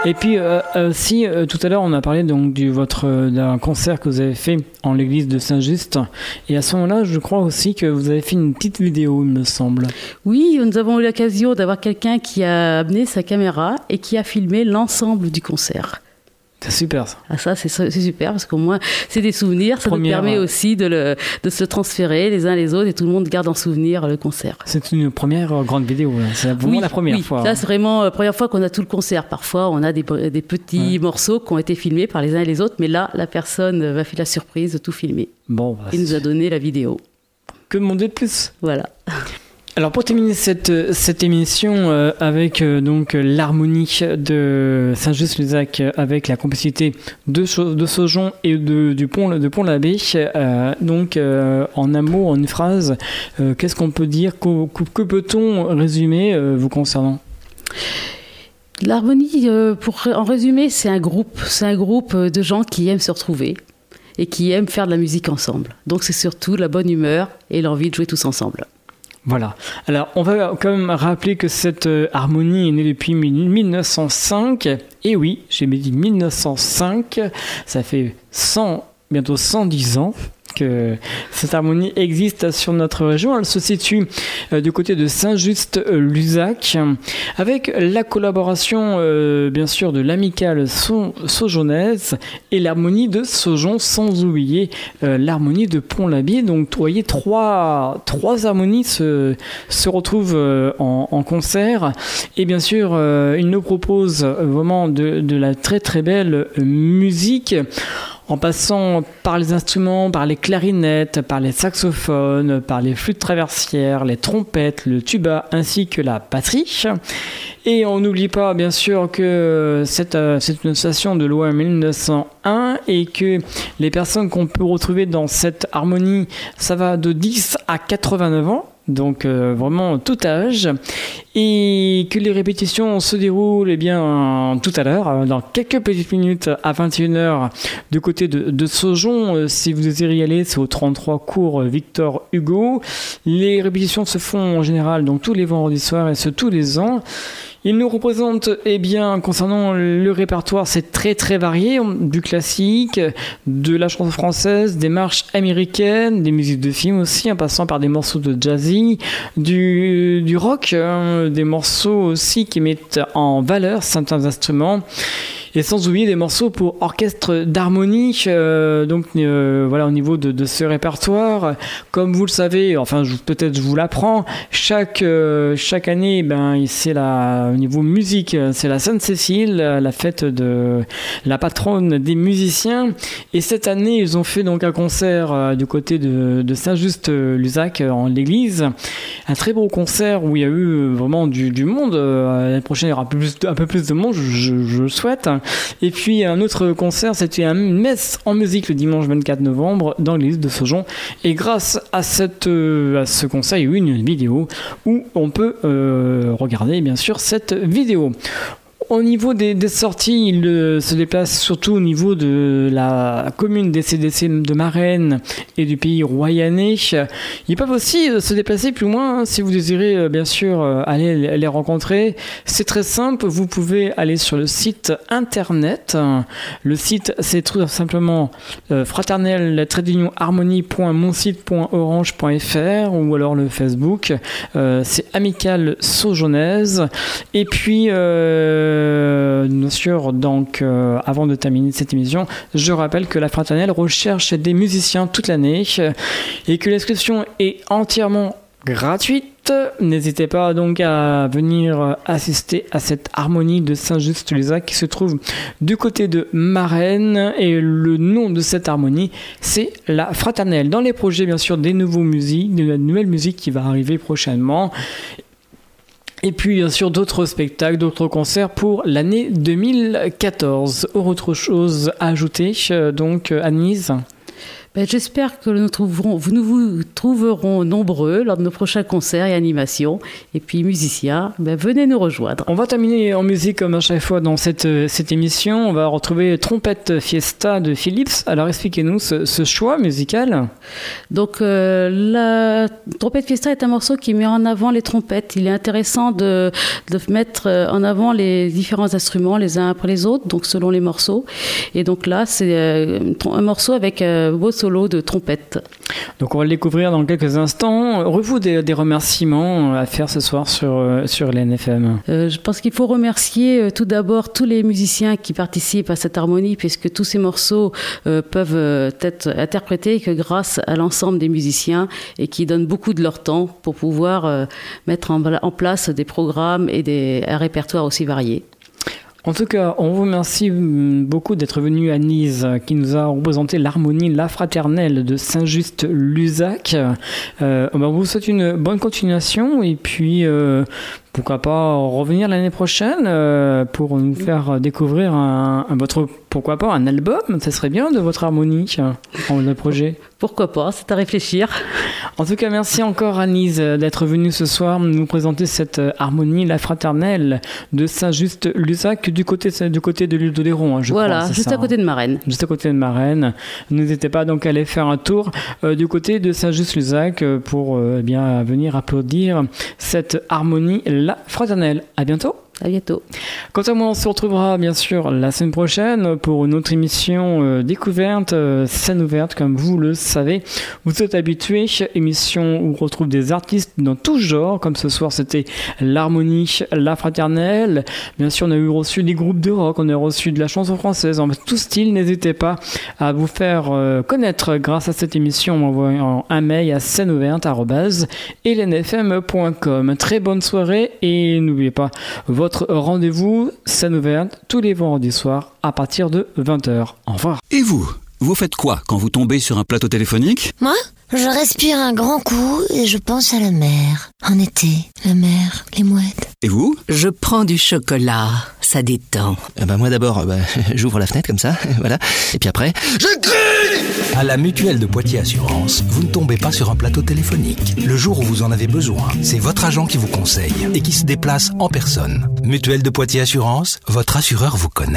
Et puis euh, aussi, euh, tout à l'heure, on a parlé donc du votre euh, d'un concert que vous avez fait en l'église de Saint-Just. Et à ce moment-là, je crois aussi que vous avez fait une petite vidéo, il me semble. Oui, nous avons eu l'occasion d'avoir quelqu'un qui a amené sa caméra et qui a filmé l'ensemble du concert. C'est super ça. Ah ça, c'est, c'est super parce qu'au moins, c'est des souvenirs. Ça Première, nous permet aussi de, le, de se transférer les uns les autres et tout le monde garde en souvenir le concert. C'est une première grande vidéo. Là. C'est vraiment oui, la première oui. fois. Là, hein. c'est vraiment la première fois qu'on a tout le concert. Parfois, on a des, des petits ouais. morceaux qui ont été filmés par les uns et les autres. Mais là, la personne va faire la surprise de tout filmer. Bon, bah, et nous a donné la vidéo. Que demander de plus ? Voilà. Alors pour terminer cette, cette émission euh, avec euh, donc l'harmonie de Saint-Just-Luzac avec la complicité de, de Saujon et de, du pont, de Pont-l'Abbé, euh, donc euh, en un mot, en une phrase, euh, qu'est-ce qu'on peut dire, que, que, que peut-on résumer euh, vous concernant ? L'harmonie, euh, pour, en résumé, c'est un groupe, c'est un groupe de gens qui aiment se retrouver et qui aiment faire de la musique ensemble. Donc c'est surtout la bonne humeur et l'envie de jouer tous ensemble. Voilà. Alors, on va quand même rappeler que cette euh, harmonie est née depuis mille neuf cent cinq. Et oui, j'ai dit mille neuf cent cinq. Ça fait cent, bientôt cent dix ans que cette harmonie existe sur notre région. Elle se situe euh, du côté de Saint-Just-Luzac avec la collaboration euh, bien sûr de l'amicale so- saujonnaise et l'harmonie de Saujon, sans oublier euh, l'harmonie de Pont-l'Abbé. Donc vous voyez, trois, trois harmonies se, se retrouvent euh, en, en concert et bien sûr euh, ils nous proposent vraiment de, de la très très belle musique, en passant par les instruments, par les clarinettes, par les saxophones, par les flûtes traversières, les trompettes, le tuba ainsi que la batterie. Et on n'oublie pas bien sûr que c'est, euh, c'est une station de loi mille neuf cent un et que les personnes qu'on peut retrouver dans cette harmonie, ça va de dix à quatre-vingt-neuf ans. Donc euh, vraiment tout âge, et que les répétitions se déroulent eh bien, tout à l'heure, dans quelques petites minutes à vingt et une heures du côté de, de Saujon. Euh, si vous désirez y aller, c'est au trente-trois cours Victor Hugo. Les répétitions se font en général donc tous les vendredis soirs et ce tous les ans. Il nous représente, eh bien, concernant le répertoire, c'est très très varié, du classique, de la chanson française, des marches américaines, des musiques de films aussi, en passant par des morceaux de jazzy, du, du rock, hein, des morceaux aussi qui mettent en valeur certains instruments. Et sans oublier des morceaux pour orchestre d'harmonie, euh, donc euh, voilà au niveau de, de ce répertoire. Comme vous le savez, enfin je, peut-être je vous l'apprends, chaque euh, chaque année, ben c'est la au niveau musique, c'est la Sainte-Cécile, la fête de la patronne des musiciens. Et cette année, ils ont fait donc un concert euh, du côté de, de Saint-Just-Luzac euh, en l'église, un très beau concert où il y a eu vraiment du, du monde. Euh, l'année prochaine, il y aura un peu plus, un peu plus de monde, je, je, je le souhaite. Et puis un autre concert, c'était une messe en musique le dimanche vingt-quatre novembre dans l'église de Saujon. Et grâce à, cette, euh, à ce concert, il y a eu une vidéo où on peut euh, regarder bien sûr cette vidéo. Au niveau des, des sorties, il euh, se déplace surtout au niveau de la commune des C D C de Marennes et du pays royannais. Ils peuvent aussi euh, se déplacer plus loin hein, si vous désirez euh, bien sûr euh, aller les rencontrer. C'est très simple, vous pouvez aller sur le site internet. Le site c'est tout simplement euh, fraternel trait harmonie point monsite point orange point f r ou alors le Facebook. Euh, c'est Amicale Saujonnaise. Et puis euh, Euh, bien sûr, donc, euh, avant de terminer cette émission, je rappelle que la Fraternelle recherche des musiciens toute l'année et que l'inscription est entièrement gratuite. N'hésitez pas donc à venir assister à cette harmonie de Saint-Just-Luzac qui se trouve du côté de Marennes, et le nom de cette harmonie c'est la Fraternelle. Dans les projets bien sûr des nouveaux musiques, de la nouvelle musique qui va arriver prochainement. Et puis bien sûr d'autres spectacles, d'autres concerts pour l'année deux mille quatorze. Autre chose à ajouter, donc Anise ? Ben, j'espère que nous, trouverons, nous vous trouverons nombreux lors de nos prochains concerts et animations. Et puis, musiciens, ben, venez nous rejoindre. On va terminer en musique comme à chaque fois dans cette, cette émission. On va retrouver Trompette Fiesta de Philips. Alors, expliquez-nous ce, ce choix musical. Donc, euh, la Trompette Fiesta est un morceau qui met en avant les trompettes. Il est intéressant de, de mettre en avant les différents instruments les uns après les autres, donc selon les morceaux. Et donc là, c'est un morceau avec un beau solo de trompette. Donc on va le découvrir dans quelques instants. Aurez-vous des, des remerciements à faire ce soir sur, sur l'N F M? euh, Je pense qu'il faut remercier tout d'abord tous les musiciens qui participent à cette harmonie, puisque tous ces morceaux euh, peuvent être interprétés que grâce à l'ensemble des musiciens et qui donnent beaucoup de leur temps pour pouvoir euh, mettre en, en place des programmes et des, un répertoire aussi varié. En tout cas, on vous remercie beaucoup d'être venu à Nice, qui nous a représenté l'harmonie La Fraternelle de Saint-Just-Luzac. Euh, on vous souhaite une bonne continuation et puis euh, pourquoi pas revenir l'année prochaine euh, pour nous faire découvrir un, un, votre, pourquoi pas un album. Ça serait bien de votre harmonie en le projet. Pourquoi pas, c'est à réfléchir. En tout cas, merci encore Anise d'être venue ce soir nous présenter cette harmonie La Fraternelle de Saint-Just-Luzac du côté, du côté de l'île d'Oléron, hein, je voilà, crois. Voilà, juste ça, à côté de Marennes. Juste à côté de Marennes. N'hésitez pas donc à aller faire un tour euh, du côté de Saint-Just-Luzac euh, pour euh, eh bien venir applaudir cette harmonie La Fraternelle. À bientôt. À bientôt. Quant à moi, on se retrouvera bien sûr la semaine prochaine pour une autre émission euh, découverte, euh, scène ouverte, comme vous le savez. Vous êtes habitués, émission où on retrouve des artistes dans tout genre, comme ce soir c'était l'harmonie, La Fraternelle. Bien sûr, on a eu reçu des groupes de rock, on a reçu de la chanson française, en tout style. N'hésitez pas à vous faire euh, connaître grâce à cette émission en envoyant un mail à scène ouverte arobase l n f m point com. Très bonne soirée et n'oubliez pas votre rendez-vous scène ouverte tous les vendredis soirs à partir de vingt heures. Au revoir. Et vous, vous faites quoi quand vous tombez sur un plateau téléphonique? Moi, je respire un grand coup et je pense à la mer. En été, la mer, les mouettes. Et vous? Je prends du chocolat, ça détend. Eh ben moi d'abord, bah, j'ouvre la fenêtre comme ça, voilà. Et puis après, je crie! À la Mutuelle de Poitiers Assurance, vous ne tombez pas sur un plateau téléphonique. Le jour où vous en avez besoin, c'est votre agent qui vous conseille et qui se déplace en personne. Mutuelle de Poitiers Assurance, votre assureur vous connaît.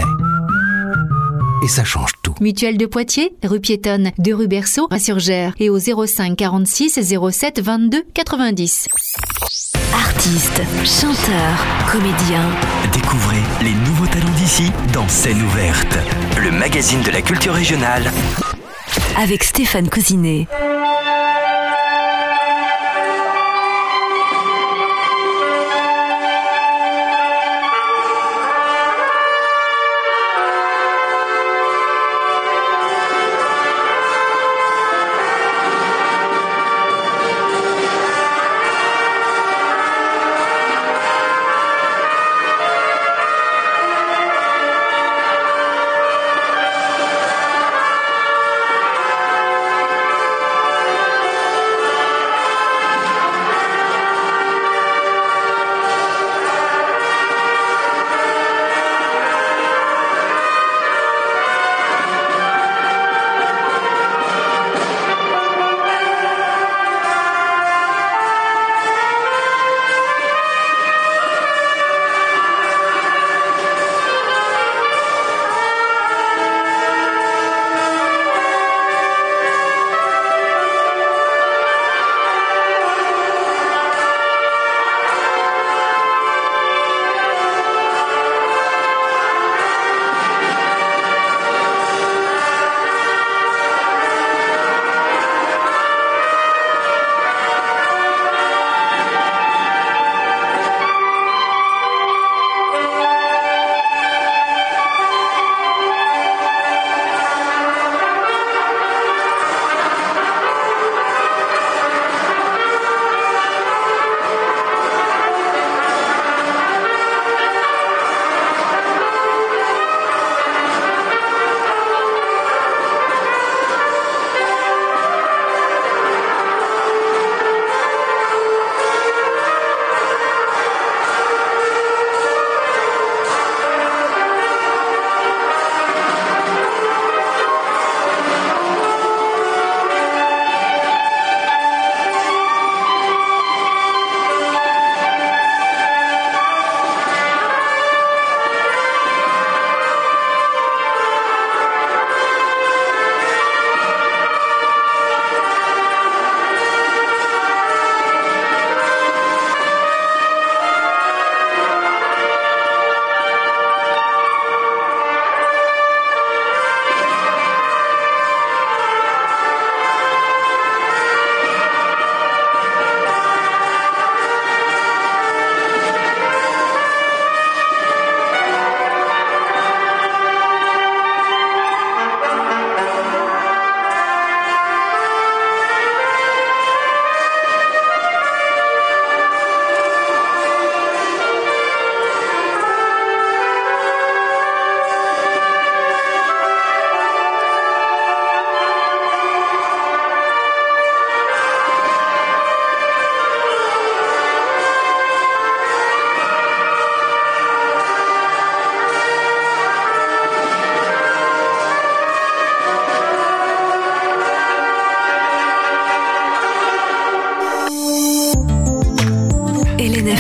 Et ça change tout. Mutuelle de Poitiers, rue piétonne de rue Berceau à Surgères et au zéro cinq quarante-six zéro sept vingt-deux quatre-vingt-dix. Artistes, chanteurs, comédiens. Découvrez les nouveaux talents d'ici dans Scène ouverte, le magazine de la culture régionale. Avec Stéphane Cousinet.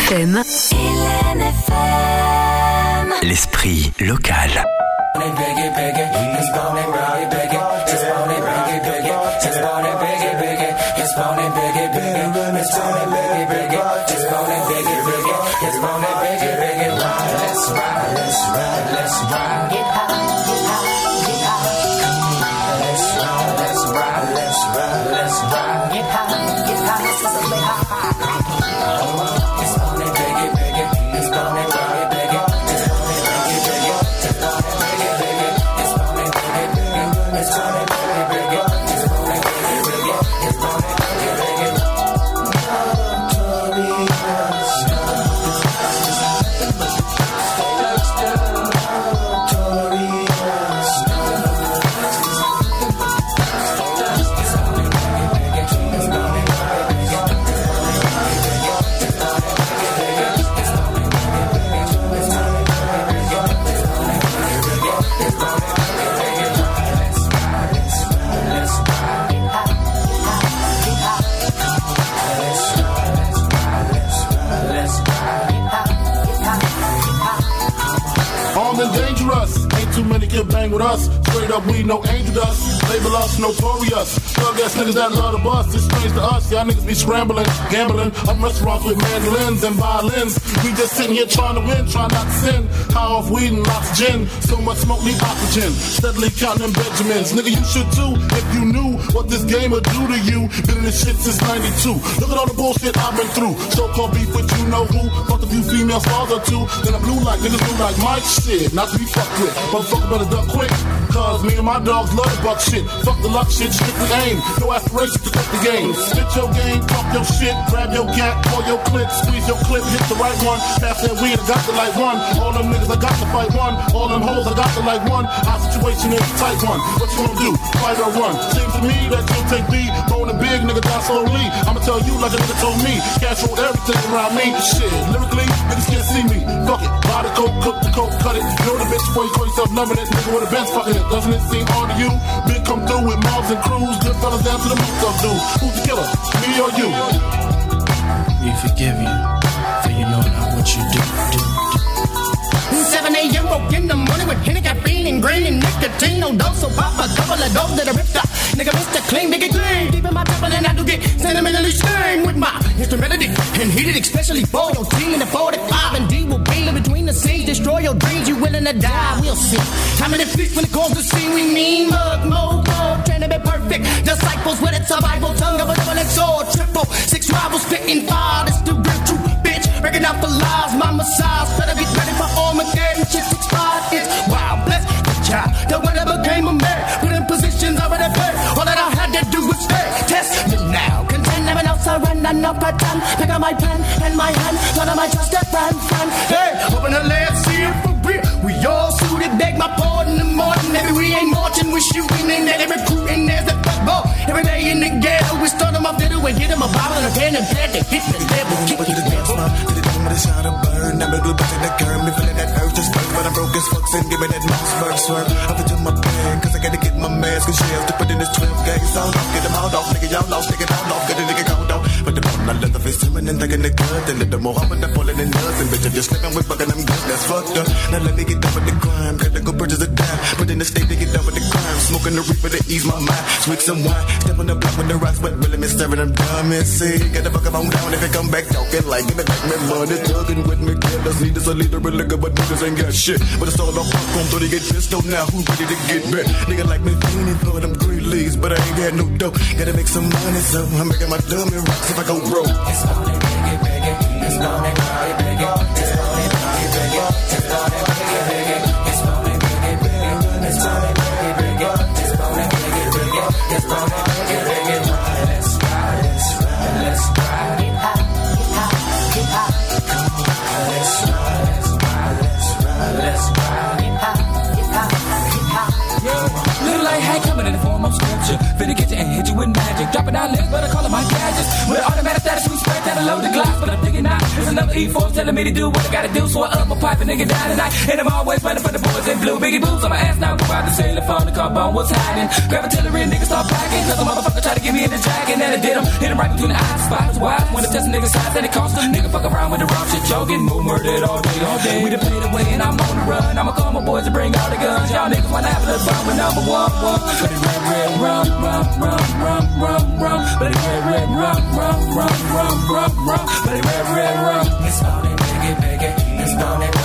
F M. L'esprit local. Bang with us, straight up we no angel dust. Label us notorious. Thug ass niggas that love the bus. It's strange to us, y'all niggas be scrambling, gambling. Up restaurants with mandolins and violins. We just sitting here trying to win, trying not to sin. High off weed and lots of gin. So much smoke need oxygen. Steadily counting them Benjamins. Nigga, you should too if you knew what this game would do to you. Been in this shit since ninety-two. Look at all the bullshit I've been through. So-called beef with you know who. Fuck a few female stars or two. Then I'm blue like niggas blue like Mike shit. Not to be fucked with. Motherfucker better duck quick. Cause me and my dogs love the buck shit. Fuck the luck shit, strictly aim. No aspirations to cut the game. Spit your game, talk your shit, grab your gat, call your clip, squeeze your clip, hit the right one. Pass that weed, I got the like one. All them niggas, I got to fight one. All them hoes, I got to like one. Our situation is a tight one. What you gonna do? Fight or run? Seems to me that you'll take me. Rolling big, nigga, die slowly. I'ma tell you like a nigga told me. Cash roll everything around me. Shit, lyrically, niggas can't see me. Fuck it, buy the coke, cook the coke, cut it. Know the bitch before you call yourself loving it. Nigga with a Benz fucking it. Doesn't it seem hard to you? Big come through with mobs and crews. Good fellas down to the moose up dude. Who's the killer? Me or you? We forgive you, for you know not what you do, do, do. seven a.m. woke in the morning with Henny, caffeine, and green, and nicotine. No dose, so pop a couple of those that are ripped up. Nigga, Mister Clean, nigga clean. Deep in my temple, and I do get sentimentally stained with my instrumentality. And heated, especially for your team in the forty-five. And D will be in between the scenes. Destroy your dreams, you willing to die, we'll see. Time in the feast when it calls to see. We mean mug, mo, mo, trying to be perfect. Disciples with it, survival, tongue of a double X or triple. Six rivals spitting fire, that's the real true bitch. Breaking out for lies, my massage. Better be ready for Armageddon, shit's expired. It's wild, bless the child. The one that became a man, put in positions already paid. All that I had to do was stay. Test me now. Contend, never know, surrender, no pretend. Pick up my pen and my hand. One of my trusted friend, friend. Hey, open the last, see it for real. We all suited, beg my pardon in the morning. Maybe we ain't marching, we shooting, and they're recruiting. There's the football. Every day in the ghetto, we start them off the and get them a bottle and a pen and pad to hit the level. Kick it, dance, man. Did it come with a shot of burn? I'm a little bit in the curve. Me feeling that urge to spark, but I'm broke as fuck. And give me that mouse spark, swerve. Up into my pen, cause I gotta get my mask and shells to put in this twelve gauge sound off. Get them out off, nigga, y'all lost, nigga, down off. Get a nigga count off. But the bottom, I let the face swimming and thinking the good. And let the Mohammed, I'm falling in love. And bitch, if you're slipping with bugging them good, that's fucked up. Now let me get done with the crime. Gotta go purchase a dime. Put in the state to get done with the crime. Smoking the reaper to ease my mind. Swig some wine. Step on the block with the rocks, but really me staring them dumb and see. Get the fuck up on down if it come back talking like give it back me money. Tugging with me, killers need us a leader of liquor, but niggas ain't got shit. But it's all off popcorn, so they get pissed off now. Who ready to get back? Nigga like me feeling for them green leaves, but I ain't got no dough. Gotta make some money, so I'm making my dummy rocks if I go broke. It's money, big it, big it. It's money, big it, big it. It's money, big it, big it. It's money, big it, big it. It's money, big it, big it. It's money, big it, big it. It's money, big it, big it. It's money, big it, big it. Let's ride, let's ride, let's ride. Get hot, get hot, get hot. Come on, let's ride, let's ride, let's ride, let's ride. Get hot, get hot, get hot. Yeah, little light hat coming in the form of scripture. Finna get you and hit you with magic. Dropping down lips, but I call it my gadgets. With automatic status, we spread that I load the glass, but I'm thinking now. There's another E four telling me to do what I gotta do, so I up my pipe and nigga down tonight. And I'm always running for the boys in blue. Biggie boobs on my ass now, go out the sailor phone, the car bone, what's hiding? Grab artillery and niggas start packing, cause a motherfucker try to get me in the jacket, and I did them. Hit him right between the eyes, spots wise. Wanna test a nigga size that it cost him. Nigga fuck around with the raw shit, y'all getting more murdered all day, all day. We done played away and I'm on the run. I'ma call my boys to bring all the guns. Y'all niggas wanna have a little fun with number one, one. But it red, red, rum, rum, rum, rum, rum, rum. But it red, red, rum, rum, rum, rum, rum, rum. But it red, red, rum. It's on it, biggie, biggie. It's on it.